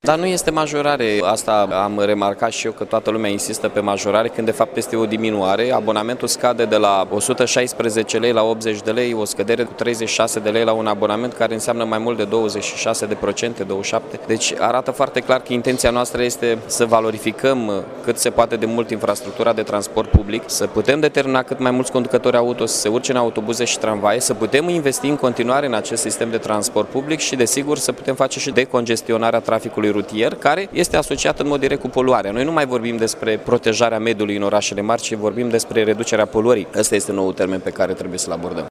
Dar nu este majorare, asta am remarcat și eu, că toată lumea insistă pe majorare, când de fapt este o diminuare. Abonamentul scade de la 116 lei la 80 de lei, o scădere cu 36 de lei la un abonament care înseamnă mai mult de 26%, 27%. Deci arată foarte clar că intenția noastră este să valorificăm cât se poate de mult infrastructura de transport public, să putem determina cât mai mulți conducători auto să se urce în autobuze și tramvaie, să putem investi în continuare în acest sistem de transport public și, desigur, să putem face și decongestionarea traficului rutier, care este asociat în mod direct cu poluarea. Noi nu mai vorbim despre protejarea mediului în orașele mari, ci vorbim despre reducerea poluării. Ăsta este noul termen pe care trebuie să-l abordăm.